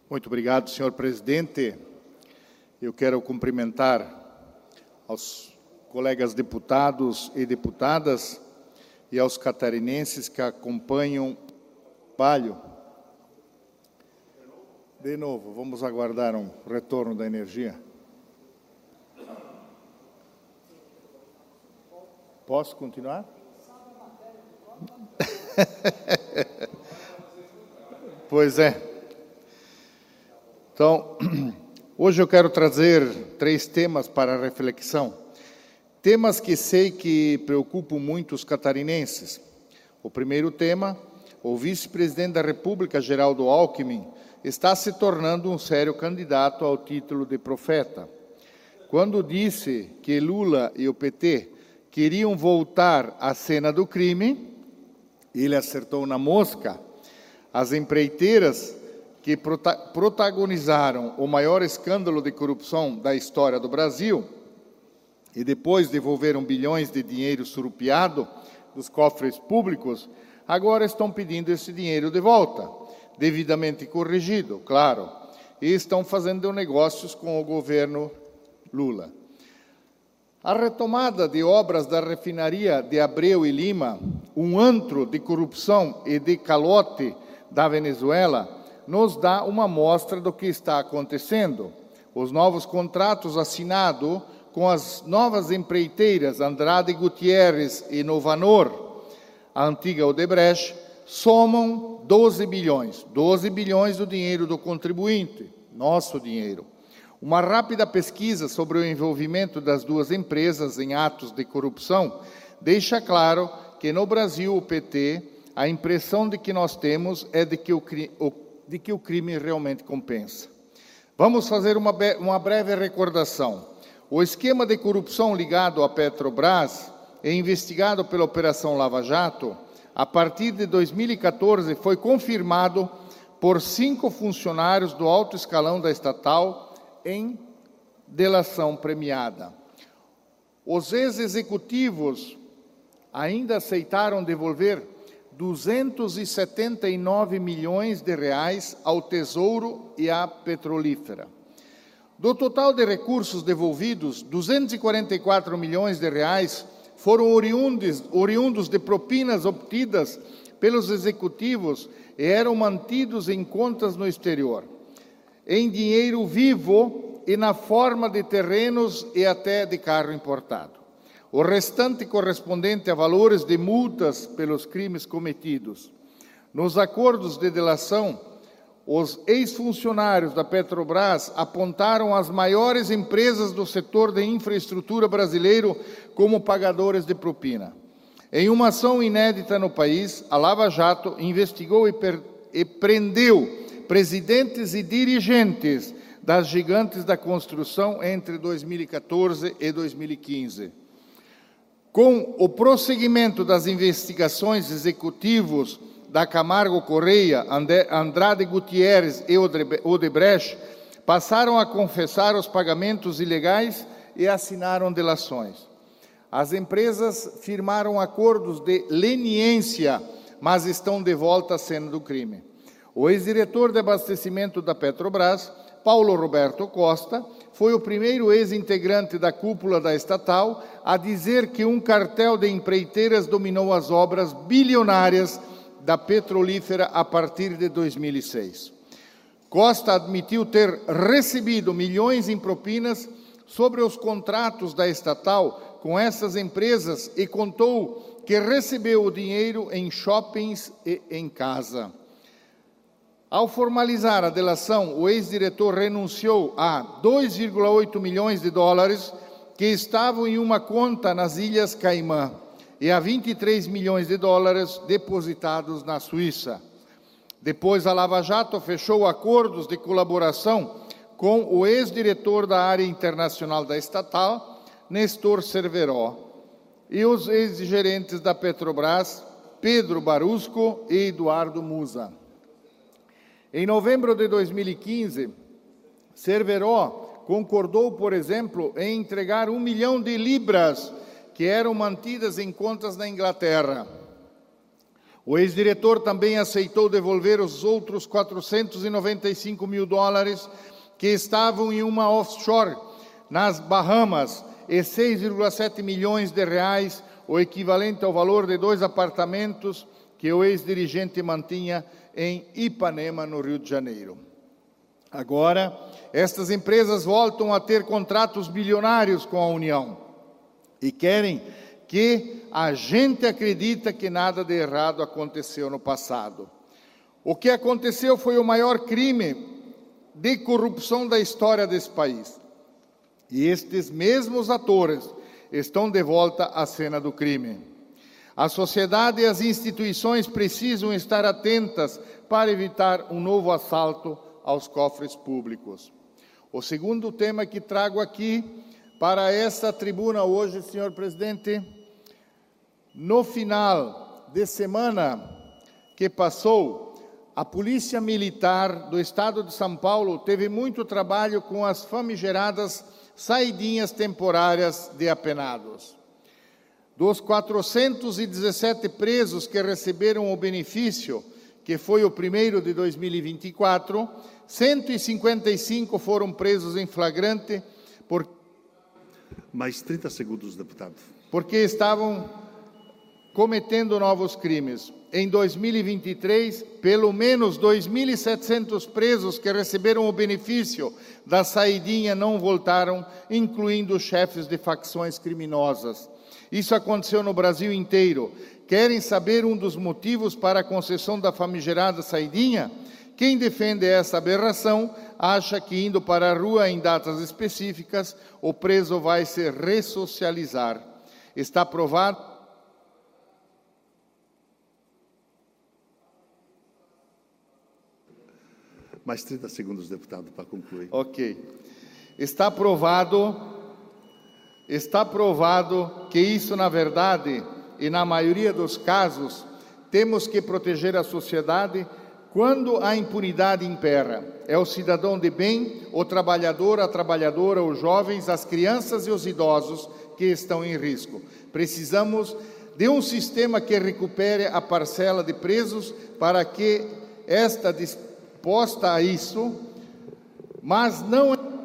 Muito obrigado, senhor presidente. Eu quero cumprimentar aos colegas deputados e deputadas e aos catarinenses que acompanham o trabalho. De novo, vamos aguardar um retorno da energia. Posso continuar? Pois é. Então, hoje eu quero trazer 3 temas para a reflexão. Temas que sei que preocupam muito os catarinenses. O primeiro tema, o vice-presidente da República, Geraldo Alckmin, está se tornando um sério candidato ao título de profeta. Quando disse que Lula e o PT queriam voltar à cena do crime, ele acertou na mosca. As empreiteiras que protagonizaram o maior escândalo de corrupção da história do Brasil e depois devolveram bilhões de dinheiro surupiado dos cofres públicos, agora estão pedindo esse dinheiro de volta, devidamente corrigido, claro, e estão fazendo negócios com o governo Lula. A retomada de obras da refinaria de Abreu e Lima, um antro de corrupção e de calote da Venezuela, nos dá uma amostra do que está acontecendo. Os novos contratos assinados com as novas empreiteiras Andrade Gutierrez e Novanor, a antiga Odebrecht, somam 12 bilhões. 12 bilhões do dinheiro do contribuinte, nosso dinheiro. Uma rápida pesquisa sobre o envolvimento das duas empresas em atos de corrupção deixa claro que no Brasil o PT, a impressão de que nós temos é de que o crime realmente compensa. Vamos fazer uma breve recordação. O esquema de corrupção ligado à Petrobras é investigado pela Operação Lava Jato. A partir de 2014, foi confirmado por 5 funcionários do alto escalão da estatal em delação premiada. Os ex-executivos ainda aceitaram devolver 279 milhões de reais ao Tesouro e à Petrolífera. Do total de recursos devolvidos, 244 milhões de reais foram oriundos de propinas obtidas pelos executivos e eram mantidos em contas no exterior, em dinheiro vivo e na forma de terrenos e até de carro importado. O restante correspondente a valores de multas pelos crimes cometidos. Nos acordos de delação, os ex-funcionários da Petrobras apontaram as maiores empresas do setor de infraestrutura brasileiro como pagadores de propina. Em uma ação inédita no país, a Lava Jato investigou e prendeu presidentes e dirigentes das gigantes da construção entre 2014 e 2015. Com o prosseguimento das investigações executivos da Camargo Correia, Andrade Gutierrez e Odebrecht, passaram a confessar os pagamentos ilegais e assinaram delações. As empresas firmaram acordos de leniência, mas estão de volta à cena do crime. O ex-diretor de abastecimento da Petrobras, Paulo Roberto Costa, foi o primeiro ex-integrante da cúpula da estatal a dizer que um cartel de empreiteiras dominou as obras bilionárias da Petrolífera a partir de 2006. Costa admitiu ter recebido milhões em propinas sobre os contratos da estatal com essas empresas e contou que recebeu o dinheiro em shoppings e em casa. Ao formalizar a delação, o ex-diretor renunciou a 2,8 milhões de dólares que estavam em uma conta nas Ilhas Caimã e a 23 milhões de dólares depositados na Suíça. Depois, a Lava Jato fechou acordos de colaboração com o ex-diretor da área internacional da estatal, Nestor Cerveró, e os ex-gerentes da Petrobras, Pedro Barusco e Eduardo Musa. Em novembro de 2015, Cerveró concordou, por exemplo, em entregar 1 milhão de libras que eram mantidas em contas na Inglaterra. O ex-diretor também aceitou devolver os outros 495 mil dólares que estavam em uma offshore nas Bahamas e 6,7 milhões de reais, o equivalente ao valor de 2 apartamentos que o ex-dirigente mantinha em Ipanema, no Rio de Janeiro. Agora, estas empresas voltam a ter contratos bilionários com a União e querem que a gente acredita que nada de errado aconteceu no passado. O que aconteceu foi o maior crime de corrupção da história desse país. E estes mesmos atores estão de volta à cena do crime. A sociedade e as instituições precisam estar atentas para evitar um novo assalto aos cofres públicos. O segundo tema que trago aqui para esta tribuna hoje, senhor presidente, no final de semana que passou, a Polícia Militar do Estado de São Paulo teve muito trabalho com as famigeradas saidinhas temporárias de apenados. Dos 417 presos que receberam o benefício, que foi o primeiro de 2024, 155 foram presos em flagrante Mais 30 segundos, deputado. porque estavam cometendo novos crimes. Em 2023, pelo menos 2.700 presos que receberam o benefício da saidinha não voltaram, incluindo chefes de facções criminosas. Isso aconteceu no Brasil inteiro. Querem saber um dos motivos para a concessão da famigerada saidinha? Quem defende essa aberração acha que, indo para a rua em datas específicas, o preso vai se ressocializar. Está provado. Mais 30 segundos, deputado, para concluir. Ok. Está provado que isso, na verdade, e na maioria dos casos, temos que proteger a sociedade quando a impunidade impera. É o cidadão de bem, o trabalhador, a trabalhadora, os jovens, as crianças e os idosos que estão em risco. Precisamos de um sistema que recupere a parcela de presos para que esta disposta a isso, mas não